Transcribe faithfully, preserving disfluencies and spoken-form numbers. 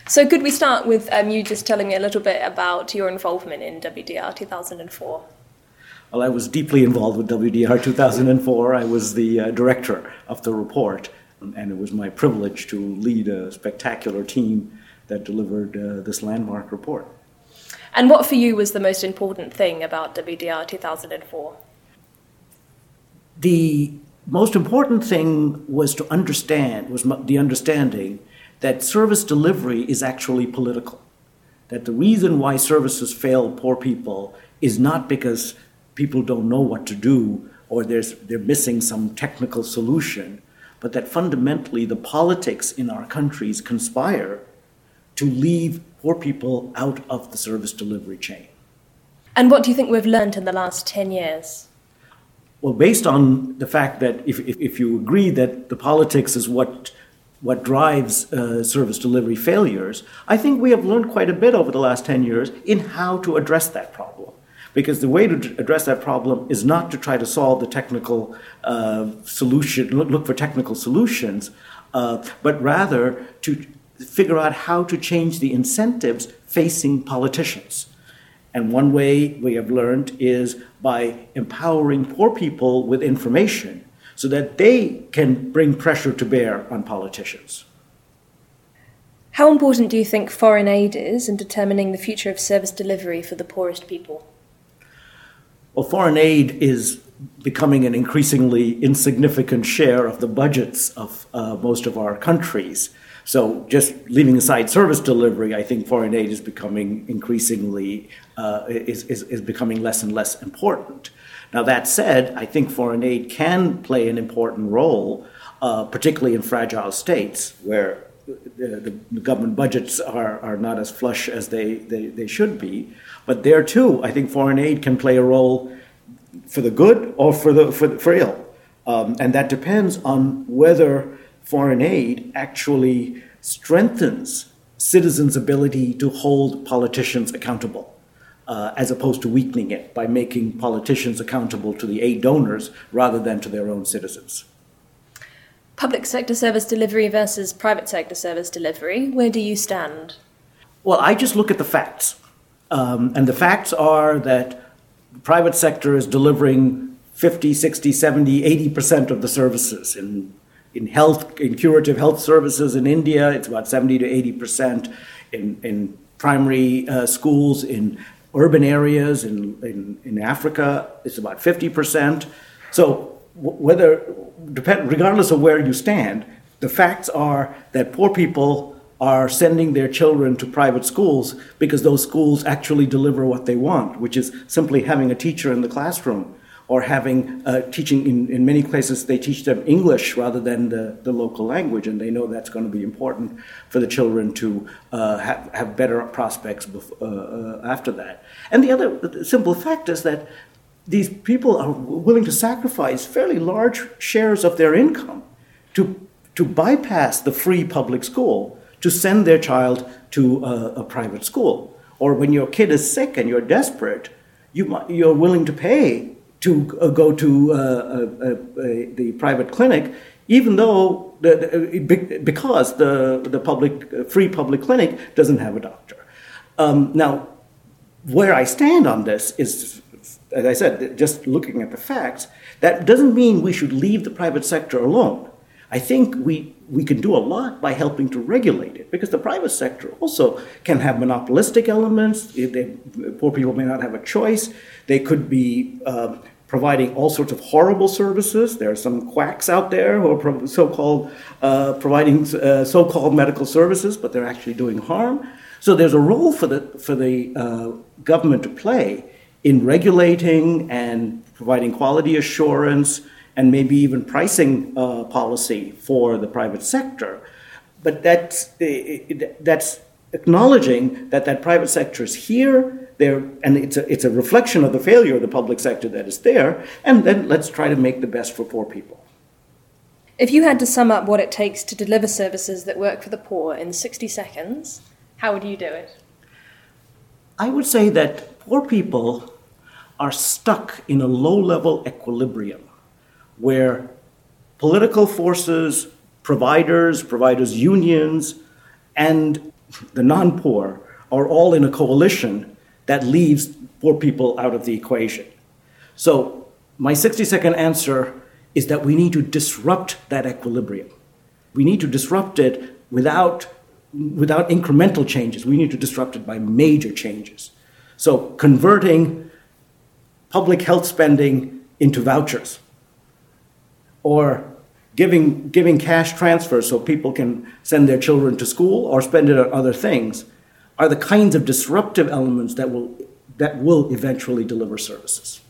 So could we start with um, you just telling me a little bit about your involvement in W D R two thousand four? Well, I was deeply involved with W D R two thousand four. I was the uh, director of the report, and it was my privilege to lead a spectacular team that delivered uh, this landmark report. And what for you was the most important thing about W D R two thousand four? The most important thing was to understand, was the understanding that service delivery is actually political. That the reason why services fail poor people is not because people don't know what to do or there's, they're missing some technical solution, but that fundamentally the politics in our countries conspire to leave poor people out of the service delivery chain. And what do you think we've learned in the last ten years? Well, based on the fact that if, if, if you agree that the politics is what what drives uh, service delivery failures, I think we have learned quite a bit over the last ten years in how to address that problem. Because the way to address that problem is not to try to solve the technical uh, solution, look, look for technical solutions, uh, but rather to figure out how to change the incentives facing politicians. And one way we have learned is by empowering poor people with information so that they can bring pressure to bear on politicians. How important do you think foreign aid is in determining the future of service delivery for the poorest people? Well, foreign aid is becoming an increasingly insignificant share of the budgets of uh, most of our countries. So just leaving aside service delivery, I think foreign aid is becoming increasingly, uh, is, is, is becoming less and less important. Now, that said, I think foreign aid can play an important role, uh, particularly in fragile states where the, the government budgets are, are not as flush as they, they, they should be. But there, too, I think foreign aid can play a role for the good or for, the, for, for ill. Um, and that depends on whether foreign aid actually strengthens citizens' ability to hold politicians accountable. Uh, as opposed to weakening it by making politicians accountable to the aid donors rather than to their own citizens. Public sector service delivery versus private sector service delivery, where do you stand? Well, I just look at the facts. Um, and the facts are that the private sector is delivering fifty, sixty, seventy, eighty percent of the services. In, in health, in curative health services in India, it's about seventy to eighty percent. In, in primary uh, schools, in urban areas in, in, in Africa, it's about fifty percent. So whether, depend, regardless of where you stand, the facts are that poor people are sending their children to private schools because those schools actually deliver what they want, which is simply having a teacher in the classroom or having uh, teaching in, in many places they teach them English rather than the, the local language, and they know that's going to be important for the children to uh, have, have better prospects before, uh, uh, after that. And the other the simple fact is that these people are willing to sacrifice fairly large shares of their income to, to bypass the free public school to send their child to a, a private school. Or when your kid is sick and you're desperate, you, you're willing to pay to uh, go to uh, uh, uh, the private clinic, even though the, the, because the the public uh, free public clinic doesn't have a doctor. Um, now, where I stand on this is, as I said, just looking at the facts. That doesn't mean we should leave the private sector alone. I think we we can do a lot by helping to regulate it, because the private sector also can have monopolistic elements. They, poor people may not have a choice. They could be uh, providing all sorts of horrible services. There are some quacks out there who are pro- so-called uh, providing uh, so-called medical services, but they're actually doing harm. So there's a role for the for the uh, government to play in regulating and providing quality assurance and maybe even pricing uh, policy for the private sector. But that's, that's acknowledging that that private sector is here, there, and it's a, it's a reflection of the failure of the public sector that is there, and then let's try to make the best for poor people. If you had to sum up what it takes to deliver services that work for the poor in sixty seconds, how would you do it? I would say that poor people are stuck in a low-level equilibrium where political forces, providers, providers' unions, and the non-poor, are all in a coalition that leaves poor people out of the equation. So my sixty-second answer is that we need to disrupt that equilibrium. We need to disrupt it without, without incremental changes. We need to disrupt it by major changes. So converting public health spending into vouchers, or giving, giving cash transfers so people can send their children to school or spend it on other things, are the kinds of disruptive elements that will, that will eventually deliver services.